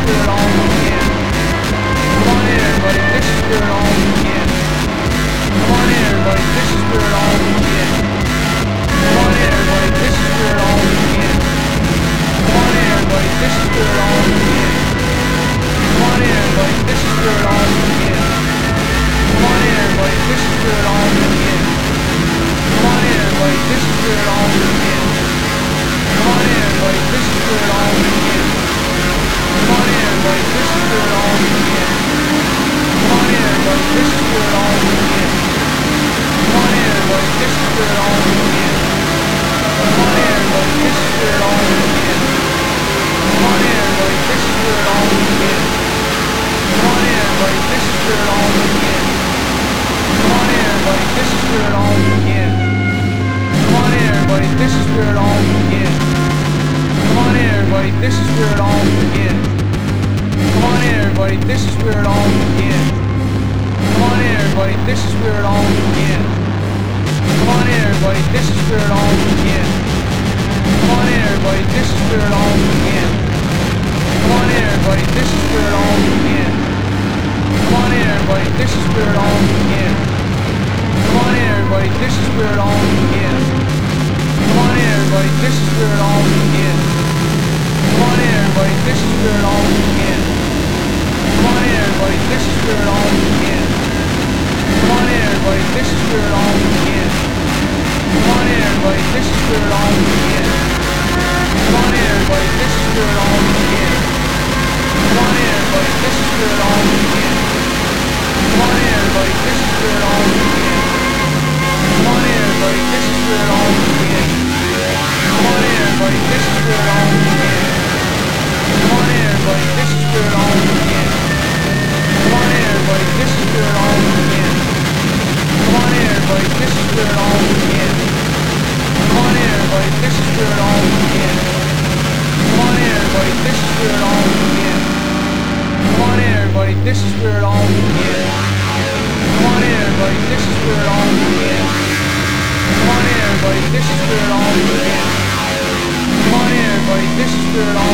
where it all began. Come on in, everybody, this is where it all began. Come on in, everybody, this is where it all began. Come on in, everybody, this is where it all began. Come on in, everybody, this is where it all began. Come on in, everybody, this is where it all began. Come on in, everybody, this is where it all began. Come on in, everybody, this is where it all began. Come on in, everybody, this is where it all began. Come on in, everybody, this is where it all began. Come on in, everybody, this is where it all began. Come on in, everybody, this is where it all began. Come on in, everybody, this is where it all began. Come on in, everybody, this is where it all began. Come on in, everybody, this is where it all began. Come on in, everybody, this is where it all began. Come on in, everybody, this is where it all began. Come on in, everybody, this is where it all began. Come on in, everybody, this is where it all began. Come on in, everybody, this is where it all began. Come on in, everybody, this is where it all began. Come on in, everybody, this is where it all began. Come on in, everybody, this is where it all began. Come on in, everybody, this is where it all began. Come on in, everybody, this is where it all began. Come on in, everybody, this is where it all began. Come on in, everybody, this is where it all began. Come on in, everybody, this is where it all began. Come on in, everybody, this is where it all began. Come on in, everybody, this is where it all began. Come on in, everybody, this is where it all began. Come on in, everybody, this is where it all began. Come on in, everybody, this is where it all began. Come on in, everybody, this is where it all began. Come on in, everybody, this is where it all began. Come on in, everybody, this is where it all began. Come on in, everybody, this is where it all began. Come on in, everybody, this is where it all began. Come on in, everybody, this is where it all began. Come on in, everybody, this is where it all began. Come on in, everybody, this is where it all began. Come on in, everybody, this is where it all began. Come on in, everybody, this is where it all began. Come on in, everybody, this is where it all